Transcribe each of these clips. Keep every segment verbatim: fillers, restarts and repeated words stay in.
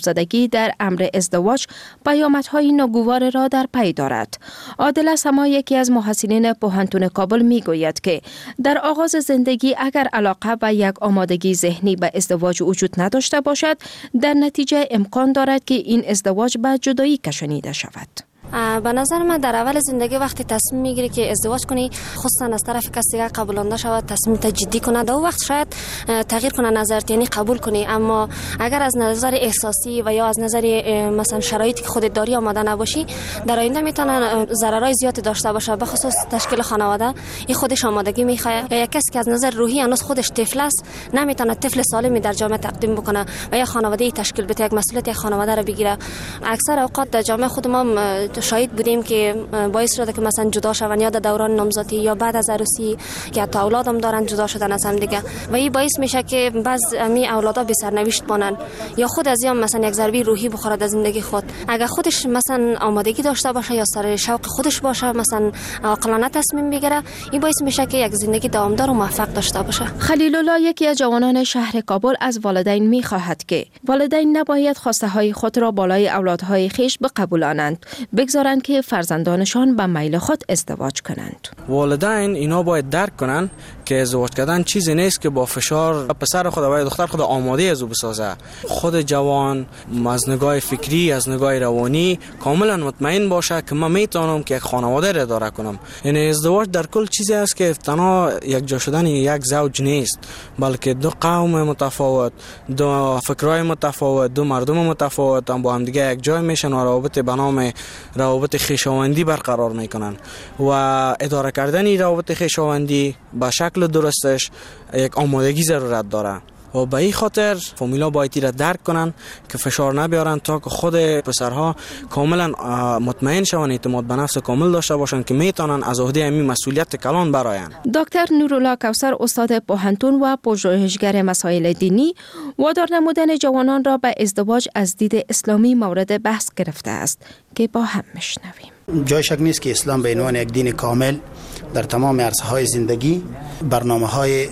زدگی در امر ازدواج پیامدهای ناگوار را در پی دارد. عادل سما یکی از محصلین پوهنتون کابل می گوید که در آغاز زندگی اگر علاقه و یک آمادگی ذهنی به ازدواج وجود نداشته باشد، در نتیجه امکان دارد که این ازدواج به جدایی کشانیده شود. به نظر من در اول زندگی وقتی تصمیم میگیری که ازدواج کنی، خصوصا از طرف کسی که قبولانده شود، تصمیم جدی کنه، در وقت شاید تغییر کنه نظرت، یعنی قبول کنی. اما اگر از نظر احساسی و یا از نظر مثلا شرایطی که خودت داری آماده نباشی، در آینده میتونه ضررهای زیادی داشته باشه، به خصوص تشکیل خانواده. این خودش آمادگی میخواد. یا کسی که از نظر روحی هنوز خودش طفل است، نمیتونه طفل سالمی در جامعه تقدیم بکنه و یا خانواده تشکیل بده، یک مسئولیت یک خانواده را بگیره. اکثر اوقات در جامعه خود ما شاهد بودیم که باعث شده که مثلا جدا شون، یا در دوران نامزدی یا بعد از عروسی که حتی اولادم دارن جدا شدن از هم دیگه، و این باعث میشه که بعض امی اولادا بی سرنوشت بانن یا خود از یا مثلا یک ضربه روحی بخوره در زندگی خود. اگر خودش مثلا آمادگی داشته باشه یا سر شوق خودش باشه، مثلا عاقلانه تصمیم بگیره، این باعث میشه که یک زندگی دوامدار و موفق داشته باشه. خلیل الله یکی از جوانان شهر کابل از والدین میخواهد که والدین نباید خواسته های خود را بالای اولادهای خیش بقبولانند، بگذارند که فرزندانشان به میل خود ازدواج کنند. والدین اینا باید درک کنن که ازدواج کردن چیزی نیست که با فشار پسر خود و دختر خود آماده از او بسازه. خود جوان از نگاه فکری، از نگاه روانی کاملا مطمئن باشه که من میتونم که یک خانواده را اداره کنم. یعنی ازدواج در کل چیزی است که تنها یک جا شدن یک زوج نیست، بلکه دو قوم متفاوت، دو فکرای متفاوت، دو مردم متفاوت هم با هم دیگه یک جای میشن و روابط به نام روابط خویشاوندی برقرار میکنن و اداره کردن روابط خویشاوندی به شکل درستش یک آمادگی ضرورت داره و به این خاطر فامیلا باید را درک کنن که فشار نبیارن تا که خود پسرها کاملا مطمئن شون، اعتماد به نفس کامل داشته باشن که میتونن از عهده همین مسئولیت کلان براین. دکتر نورالله کوثر استاد پوهنتون و پژوهشگر مسائل دینی وادار نمودن جوانان را به ازدواج از دید اسلامی مورد بحث گرفته است که با هم میشنویم. جای شک نیست که اسلام به عنوان یک دین کامل در تمام عرصه‌های زندگی برنامه‌های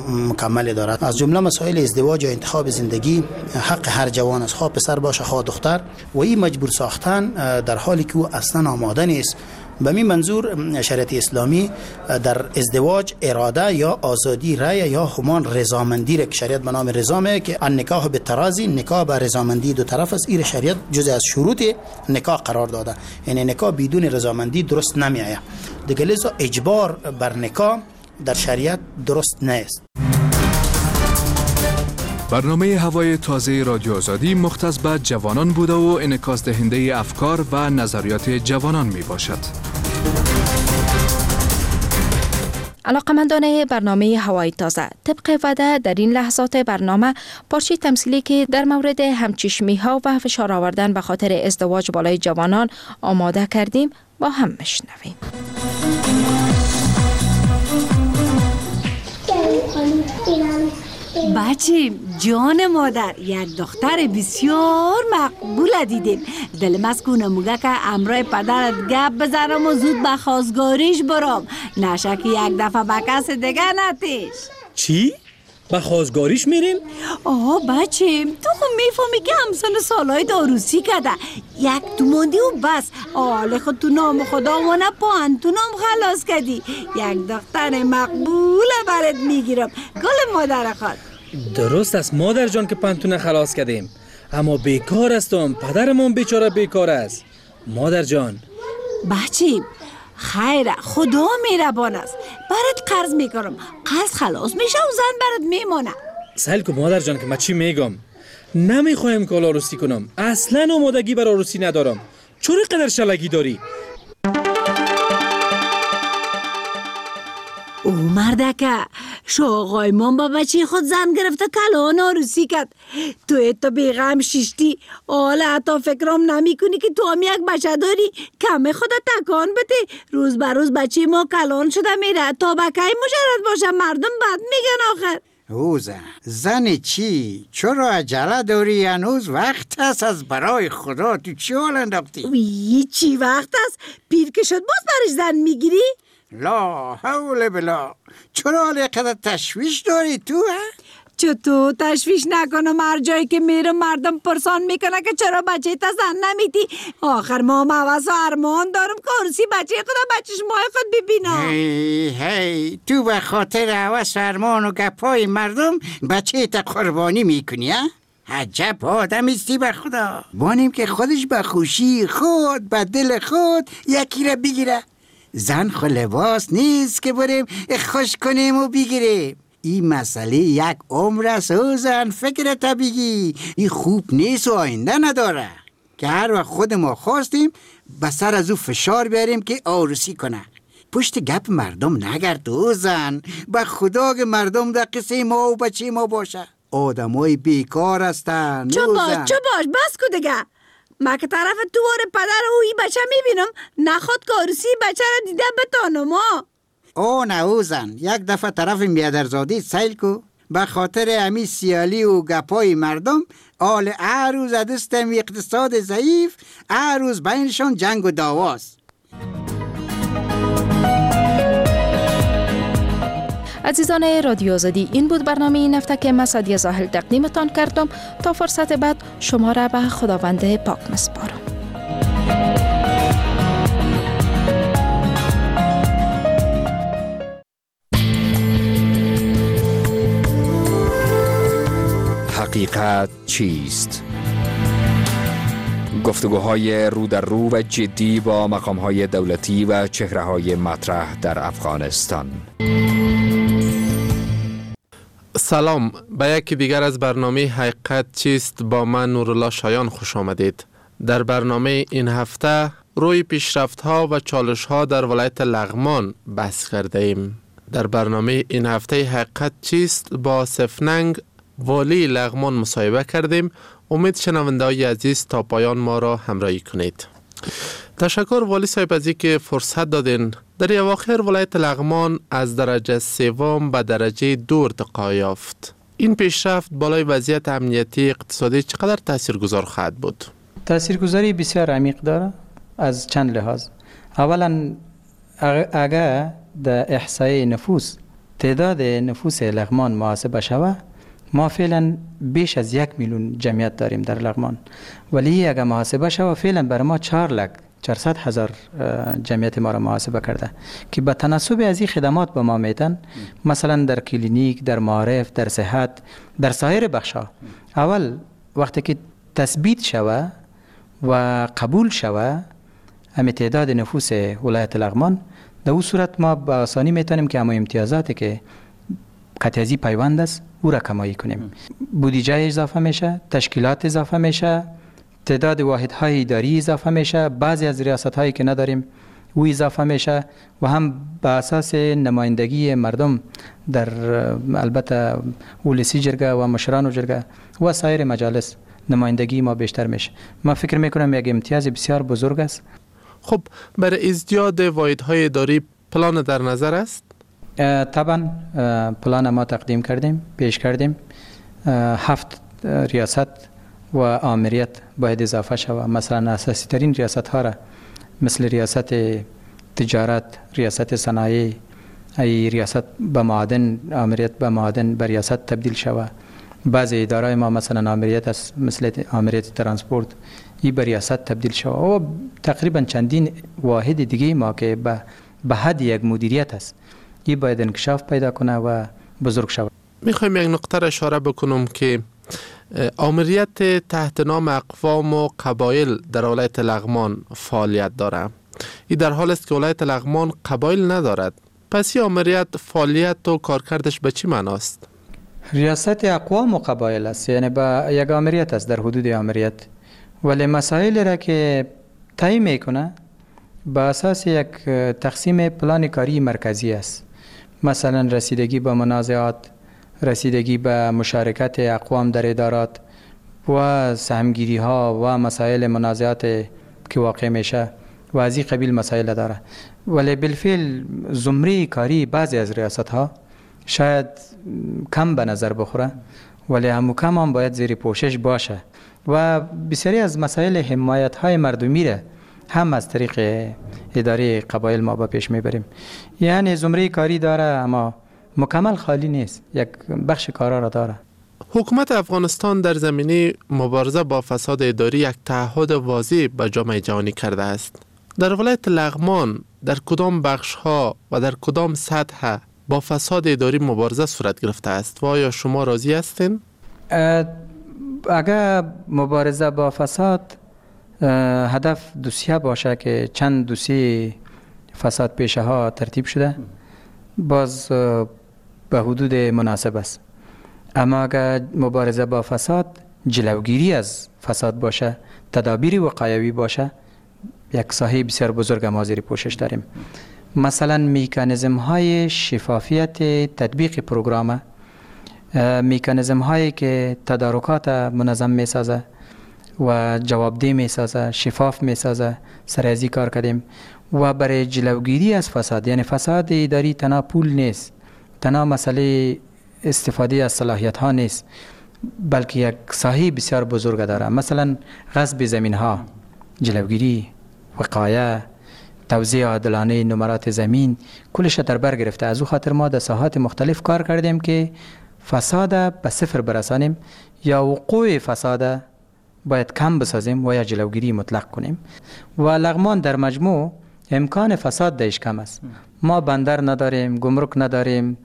مکمل دارد. از جمله مسائل ازدواج و انتخاب زندگی حق هر جوان است، خواه پسر باشه خواه دختر، و این مجبور ساختن در حالی که او اصلا آماده نیست. به این منظور شریعت اسلامی در ازدواج اراده یا آزادی رأی یا همان رضامندی را که شریعت به نام رضامه که النکاح بالتراضی، نکاح با رضامندی دو طرف است، این شریعت جزء از شروط نکاح قرار داده. یعنی نکاح بدون رضامندی درست نمیآید. دیگه لذا اجبار بر نکاح در شریعت درست نیست. برنامه هوای تازه رادیو آزادی مختص به جوانان بوده و انعکاس دهنده افکار و نظریات جوانان می باشد. علاقمندان برنامه هوای تازه، طبق وعده در این لحظات برنامه پارچه تمثیلی که در مورد همچشمی ها و فشار آوردن به خاطر ازدواج بالای جوانان آماده کردیم، با هم میشنویم. بچه جان مادر، یک دختر بسیار مقبول دیدیم. دلم از کنه موگه که امرای پدرت گپ بزنم و زود به خواستگاریش برام، نشه که یک دفعه به کس دیگه نتیش. چی؟ به خواستگاریش میریم؟ آه بچه تو خود میفهمی که همسن سالهای داروسی کده، یک دوماندی و بس. آله خود تو نام خدا و نه پوهنتونم خلاص کردی. یک دختر مقبول برات میگیرم گل مادر خود. درست است مادر جان که پوهنتون خلاص کردیم، اما بیکار هستم، پدرمون بیچاره بیکار است. مادر جان بچه خیره، خدا مهربان است، برات قرض میکنم، قرض خلاص میشه و زن برات میمونه. سهل کو مادر جان که من چی میگم، نمیخوایم که عروسی کنم، اصلا آمادگی برای عروسی ندارم. چرا قدر شلگی داری؟ او مردکه شاقای من با بچه خود زن گرفته کلان عروسی کرد، تو ایتا بیغم شیشتی. حالا حتی فکرام نمی کنی که تو هم یک بچه داری، کمه خدا تکان بده. روز بر روز بچه ما کلان شده میره، تا بکی مجرد باشه مردم بد میگن آخر. او زن زن چی؟ چرا عجله داری؟ هنوز وقت هست، از برای خدا تو چی حال انداختی؟ وی چی وقت هست؟ پیر که شد باز برش زن میگیری؟ لا حول بلا، چرا حالی قدر تشویش داری تو؟ ها؟ چطور تشویش نکنم هر جایی که میرم مردم پرسان میکنه که چرا بچه تا زن نمیدی. آخر ما موز و ارمان دارم که عروسی بچه خدا بچه شمای خود ببینم. هی هی تو به خاطر هوس و ارمان و گپای مردم بچه تا قربانی میکنی ها؟ عجب آدم استی به خدا. بانیم که خودش به خوشی خود به دل خود یکی را بگیره. زن خو لباس نیست که بریم خوش کنیم و بگیریم. این مسئله یک عمر است و زن فکر طبیعی. این خوب نیست و آینده نداره که هر وقت خود ما خواستیم به سر از او فشار بیاریم که عروسی کنه. پشت گپ مردم نگرد و زن. به خدا که مردم در قصه ما و بچه ما باشه. آدمای بیکار هستن. چو باش چو باش بس کو دیگه. ما که طرف دوار پدر او ای بچه میبینم نخواد که عروسی بچه را دیده بتانم ها. او نه او زن یک دفعه طرف میادرزادی سیل کو. به خاطر امی سیالی و گپای مردم آل هر روز دستم اقتصاد ضعیف هر روز بینشان جنگ و دعواست. عزیزان رادیو آزادی، این بود برنامه این هفته که من سعدیه زاهل تقدیمتان کردم. تا فرصت بعد شما را به خداوند پاک میسپارم. حقیقت چیست؟ گفتگوهای رو در رو و جدی با مقامهای دولتی و چهره‌های مطرح در افغانستان. سلام، به یکی دیگر از برنامه حقیقت چیست با من نورالله شایان خوش آمدید. در برنامه این هفته روی پیشرفت‌ها و چالش‌ها در ولایت لغمان بحث کرده ایم. در برنامه این هفته حقیقت چیست با سفننگ والی لغمان مصاحبه کردیم. امید شنونده‌های عزیز تا پایان ما را همراهی کنید. تشکر والی صاحب از اینکه فرصت دادین. در اواخر ولایت لغمان از درجه سوم به درجه دو ارتقا یافت. این پیشرفت بالای وضعیت امنیتی اقتصادی چقدر تاثیرگذار خواهد بود؟ تاثیرگذاری بسیار عمیق داره از چند لحاظ. اولا اگر در احصای نفوس تعداد نفوس لغمان محاسبه شود، ما فعلا بیش از یک میلیون جمعیت داریم در لغمان، ولی اگر محاسبه شود فعلا بر ما چهار لک چهارصد هزار جمعیت ما را محاسبه کرده که به تناسب از این خدمات به ما میتن. مثلا در کلینیک، در معارف، در صحت، در سایر بخش‌ها. اول وقتی که تثبیت شود و قبول شود همه تعداد نفوس ولایت لغمان، در اون صورت ما به آسانی میتونیم که همه امتیازاتی که قطعی پیوند است او را کمایی کنیم. بودجه اضافه میشه، تشکیلات اضافه میشه، تعداد واحدهای اداری اضافه میشه، بعضی از ریاست‌هایی که نداریم او اضافه میشه و هم به اساس نمایندگی مردم در البته ولسی جرگه و مشران و جرگه و سایر مجالس نمایندگی ما بیشتر میشه. ما فکر میکنم یک امتیاز بسیار بزرگ است. خب برای ازدیاد واحدهای اداری پلان در نظر است؟ طبعا پلان ما تقدیم کردیم، پیش کردیم. هفت ریاست و آمریت باید اضافه شود. مثلا اساسی ترین ریاست ها را مثل ریاست تجارت، ریاست صنایع، ای ریاست به معادن، آمریت به معادن به ریاست تبدیل شود. بعضی ادارای ما مثلا آمریت است، مثل آمریت ترانسپورت، ای به ریاست تبدیل شود. و تقریبا چندین واحد دیگه ما که به به حد یک مدیریت است، ای باید انکشاف پیدا کنه و بزرگ شود. میخوایم یک نقطه را اشاره بکنم که آمریت تحت نام اقوام و قبایل در ولایت لغمان فعالیت دارد. این در حال است که ولایت لغمان قبایل ندارد. پس این آمریت فعالیت و کارکردش به چی معناست؟ ریاست اقوام و قبایل است، یعنی با یک آمریت است در حدود آمریت، ولی مسائل را که تعیین میکنه با اساس یک تقسیم پلان کاری مرکزی است. مثلا رسیدگی به منازعات، رسیدگی به مشارکت اقوام در ادارات و سهمگیری ها و مسائل منازعات که واقع میشه و از این قبیل مسائل داره. ولی بالفعل زمره کاری بعضی از ریاست ها شاید کم به نظر بخوره، ولی همو کم هم باید زیر پوشش باشه و بسیاری از مسائل حمایت های مردمی را هم از طریق اداره قبایل ما با پیش میبریم. یعنی زمره کاری داره اما مکمل خالی نیست، یک بخش کارا را داره. حکومت افغانستان در زمینه مبارزه با فساد اداری یک تعهد واضح به جامعه جهانی کرده است. در ولایت لغمان در کدام بخش ها و در کدام سطح با فساد اداری مبارزه صورت گرفته است و آیا شما راضی هستین؟ اگر مبارزه با فساد هدف دوسیه باشه که چند دوسیه فساد پیشه ها ترتیب شده، باز به حدود مناسب است. اما اگر مبارزه با فساد جلوگیری از فساد باشه، تدابیر وقایوی باشه، یک ساحه بسیار بزرگ ما زیر پوشش داریم. مثلا میکانیزم های شفافیت تطبیق پروگرام، میکانیزم هایی که تدارکات منظم می سازه و جوابده می سازه، شفاف می سازه، سر از این کار کردیم. و برای جلوگیری از فساد، یعنی فساد اداری تنها پول نیست، تنها مسئله استفاده از صلاحیت ها نیست، بلکه یک ساحه بسیار بزرگ داره. مثلا غصب زمین ها، جلوگیری، وقایه، توزیع عادلانه نمرات زمین، کلش در بر گرفته. از او خاطر ما در ساحات مختلف کار کردیم که فساد به صفر برسانیم یا وقوع فساد باید کم بسازیم و یا جلوگیری مطلق کنیم. و لغمان در مجموع امکان فساد درش کم است. ما بندر نداریم، گمرک نداریم،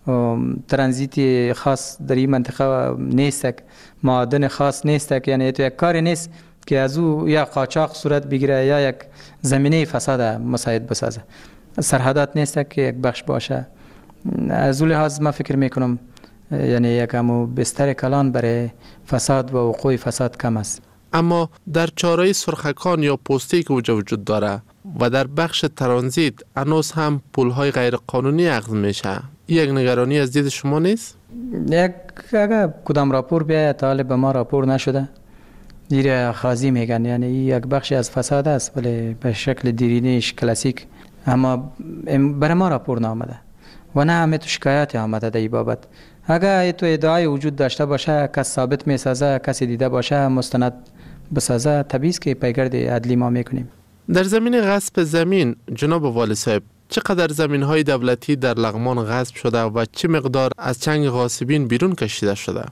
ترانزیت خاص در این منطقه نیست، معادن خاص نیست، یعنی تو یک کاری نیست که از او یا قاچاق صورت بگیره یا یک زمینه فساد مساعد بسازه. سرحدات نیست که یک بخش باشه. از اون لحاظ ما فکر میکنم یعنی یک همو بستر کلان برای فساد و وقوع فساد کم است. اما در چاره‌ای سرخکان یا پستی که وجود داره و در بخش ترانزیت هنوز هم پولهای غیر قانونی اخذ میشه، یک نگرانی از دید شما نیست؟ یک اگر کدام راپور بیاید تا به ما راپور نشده، دیر خازی میگن، یعنی یک بخشی از فساد است ولی به شکل دیرینش کلاسیک، اما برای ما راپور نامده و نه همه تو شکایت آمده در این بابت. اگر تو ادعای وجود داشته باشه، کس ثابت میسازه، کسی دیده باشه مستند بسازه، طبیعی است که پیگرد عدلی ما میکنیم. در زمین غصب زمین جناب والی صاحب، چقدر زمین های دولتی در لغمان غصب شده و چه مقدار از چنگ غاصبین بیرون کشیده شده؟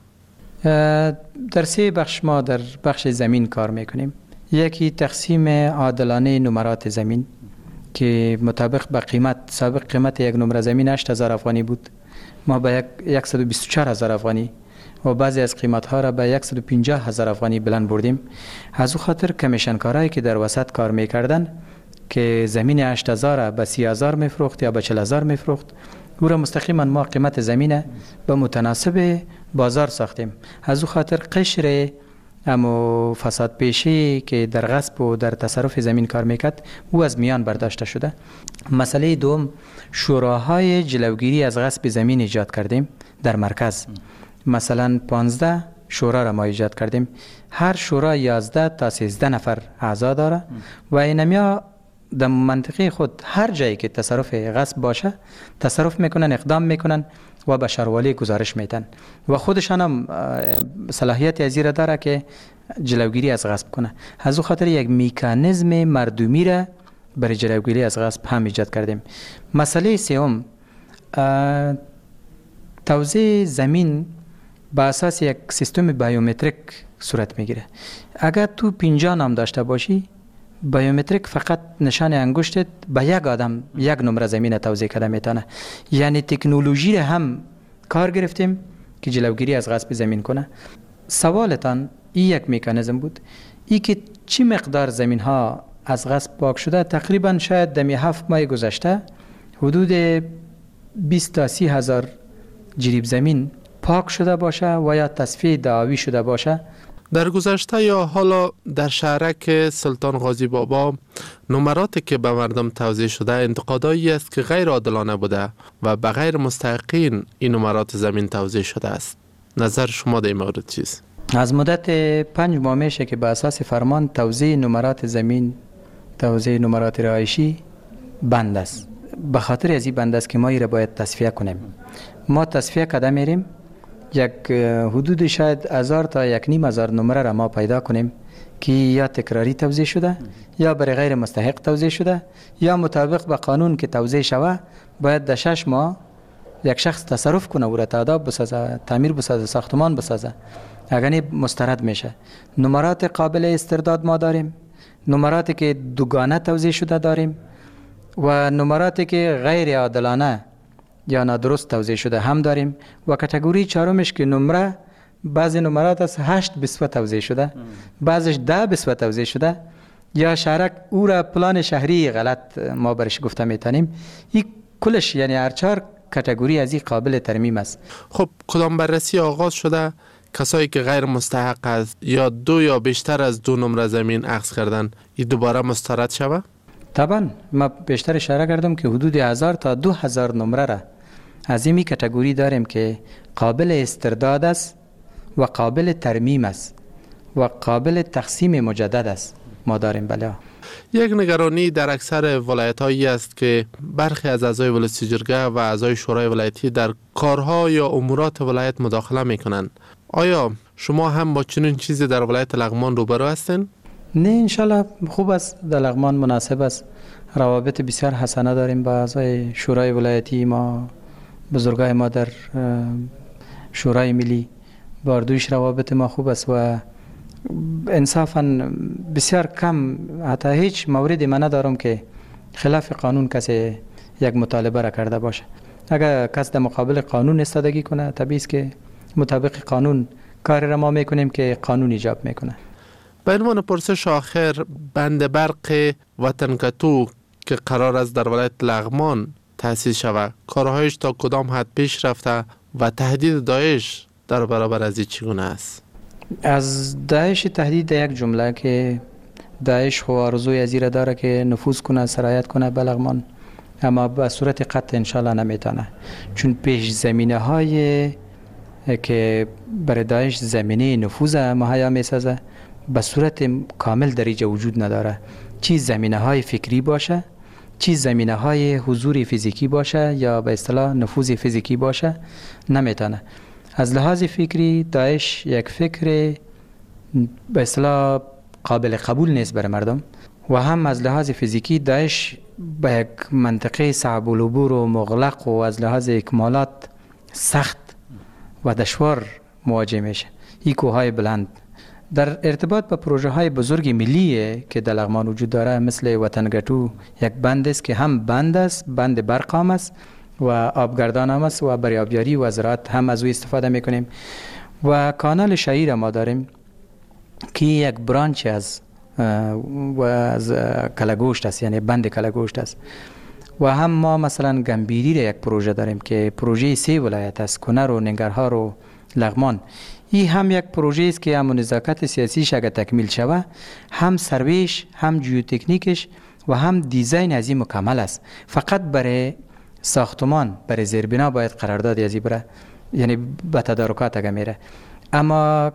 در سه بخش ما در بخش زمین کار میکنیم. یکی تقسیم عادلانه نمرات زمین که مطابق به قیمت، سابق قیمت یک نمره زمین هشت هزار افغانی بود، ما به یک صد و بیست و چهار هزار افغانی و بعضی از قیمت ها را به صد و پنجاه هزار افغانی بلند بردیم. از او خاطر کمیشنکارایی که در وسط کار میکردن که زمین هشت هزار به سی هزار میفروخت یا به چهل هزار میفروخت، او را مستقیما ما قیمت زمین به متناسب بازار ساختیم. از او خاطر قشر اما فساد پیشی که در غصب و در تصرف زمین کار میکرد او از میان برداشته شده. مسئله دوم، شوراهای جلوگیری از غصب زمین ایجاد کردیم در مرکز. مثلا پانزده شورا را ما ایجاد کردیم، هر شورا یازده تا سیزده نفر اعضا داره و اینمیا در منطقه خود هر جایی که تصرف غصب باشه تصرف میکنن، اقدام میکنن و به شهروالی گزارش میدن و خودشان هم صلاحیت ازیر داره که جلوگیری از غصب کنه. از او خاطر یک میکانیزم مردمی را برای جلوگیری از غصب هم ایجاد کردیم. مسئله سوم، توزیع زمین با اساس یک سیستم بایومتریک صورت میگیره. اگر تو پنجاه نام داشته باشی، بایومتریک فقط نشان انگشتت به یک آدم یک نمره زمین توزیع کرده میتونه. یعنی تکنولوژی را هم کار گرفتیم که جلوگیری از غصب زمین کنه. سوالتان این یک میکانیزم بود، ای که چی مقدار زمین ها از غصب پاک شده. تقریبا شاید دمی هفت ماه گذشته حدود بیست تا سی هزار جریب زمین پاک شده باشه و یا تصفیه دعاوی شده باشه. در گذشته یا حالا در شهرک سلطان غازی بابا نمراتی که به مردم توزیع شده انتقادایی است که غیر عادلانه بوده و به غیر مستحقین این نمرات زمین توزیع شده است. نظر شما در این مورد چیست؟ از مدت پنج ماه میشه که به اساس فرمان توزیع نمرات زمین، توزیع نمرات رهایشی بند است. به خاطر از این بند است که ما این را باید تصفیه کنیم. ما تصفیه کرده میریم، یک حدود شاید هزار تا یک نیم هزار نمره را ما پیدا کنیم که یا تکراری توزیع شده یا برای غیر مستحق توزیع شده یا مطابق به قانون که توزیع شوه باید در شش ماه یک شخص تصرف کنه و را تاداب بسازه، تعمیر بسازه، ساختمان بسازه، اگر مسترد میشه. نمرات قابل استرداد ما داریم، نمراتی که دوگانه توزیع شده داریم و نمراتی که غیر عادلانه یا نادرست توزیع شده هم داریم و کاتگوری چهارمش که نمره بعضی نمرات از هشت بسوه توزیع شده، بعضش ده بسوه توزیع شده یا شهرک او را پلان شهری غلط ما برش گفته میتونیم. این کلش یعنی هر چهار کاتگوری از این قابل ترمیم است. خب کدام بررسی آغاز شده؟ کسایی که غیر مستحق است یا دو یا بیشتر از دو نمره زمین اخذ کردن این دوباره مسترد شوه؟ طبعا ما بیشتر اشاره کردم که حدود هزار تا دو هزار نمره را از این کاتگوری داریم که قابل استرداد است و قابل ترمیم است و قابل تقسیم مجدد است ما داریم. بله. یک نگرانی در اکثر ولایت‌هایی است که برخی از اعضای ولایتی جرگه و اعضای شورای ولایتی در کارها یا امورات ولایت مداخله میکنند. آیا شما هم با چنین چیزی در ولایت لغمان روبرو هستین؟ نه انشالله خوب است، در لغمان مناسب است. روابط بسیار حسنه داریم با اعضای شورای ولایتی ما، بزرگای ما در شورای ملی. باردویش روابط ما خوب است و انصافا بسیار کم، حتی هیچ موردی من ندارم که خلاف قانون کسی یک مطالبه را کرده باشه. اگر کس در مقابل قانون استادگی کنه طبیعی است که مطابق قانون کار را ما میکنیم که قانون ایجاب میکنه. به عنوان پرسش آخر، بند برق وطنکتو که قرار است در ولایت لغمان تأسیس شود، کارهایش تا کدام حد پیش رفته و تهدید داعش در برابر از این چگونه است؟ از داعش تهدید یک جمله که داعش خو آرزوی از این داره که نفوذ کنه، سرایت کنه به لغمان، اما به صورت قطع انشالله نمیتونه، چون پیش زمینه های که برای داعش زمینه نفوذ مهیا میسازه به صورت کامل در اینجا وجود نداره. چی زمینه های فکری باشه، چی زمینه های حضور فیزیکی باشه یا به اصطلاح نفوذ فیزیکی باشه نمیتونه. از لحاظ فکری داعش یک فکر به اصطلاح قابل قبول نیست برای مردم و هم از لحاظ فیزیکی داعش به یک منطقه صعب العبور و مغلق و از لحاظ اکمالات سخت و دشوار مواجه میشه. این کوههای بلند در ارتباط با پروژه های بزرگ ملی که در لغمان وجود داره، مثل وطنگتو یک بند است که هم بند است، بند برق هم است و آبگردان هم است و برای آبیاری و زراعت هم از او استفاده میکنیم و کانال شهیر ما داریم که یک برانچ از و از کلگوشت است، یعنی بند کلگوشت است. و هم ما مثلا گنبیری را یک پروژه داریم که پروژه سه ولایت است، کنر و ننگرهار و لغمان. این هم یک پروژه است که هم نزاکت سیاسیش اگر تکمیل شود، هم سرویش، هم جیوتکنیکش و هم دیزاین از این مکمل است. فقط برای ساختمان، برای زیربنا باید قرارداد ازی بره، یعنی به تدارکات اگه میره. اما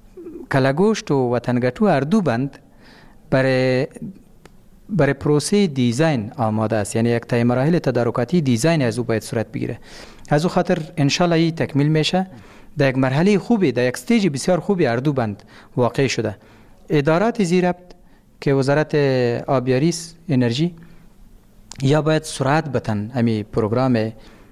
کلگوشت و وطنگتو هر دو بند برای برای پروسه دیزاین آماده است، یعنی یک تای مراحل تدارکاتی دیزاین از او باید صورت بگیره. از او خاطر انشالله این تکمیل میشه. در یک مرحله خوبی، در یک استیج بسیار خوبی هر دو بند واقع شده. ادارات زیربط که وزارت آبیاری انرژی یا باید سرعت بتن امی پروگرام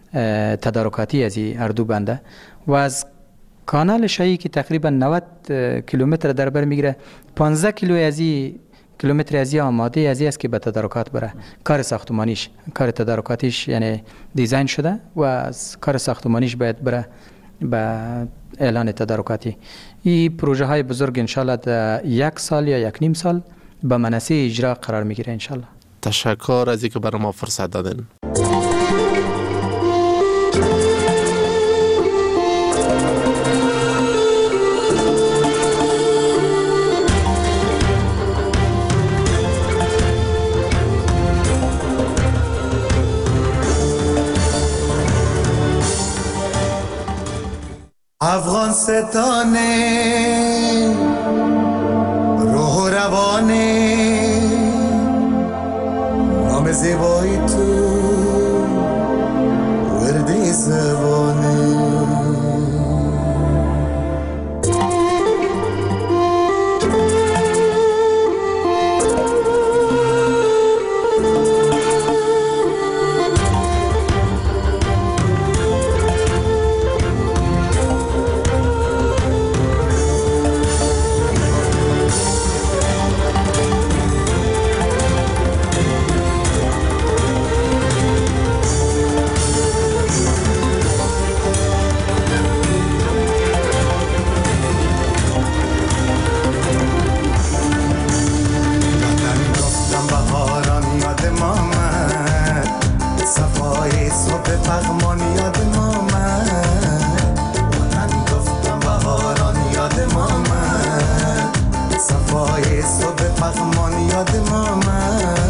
تدارکاتی از هر دو بنده و از کانال شایی که تقریبا نود کیلومتر در بر میگیره، پانزده کیلو از این کیلومتر از این آماده از این است که به تدارکات بره. کار ساختمانیش، کار تدارکاتیش یعنی دیزاین شده و از کار ساختمانیش باید بره به اعلان تدارکاتی. این پروژه های بزرگ انشالله در یک سال یا یک نیم سال به منصه اجرا قرار میگیره انشالله. تشکر از اینکه برای ما فرصت دادین. افغان ستانه روح و روانه نام زیبایی تو وردی زبانه پغمان یاد ما من وطن گفتم بهاران یاد ما من صفای صبح پغمان یاد ما من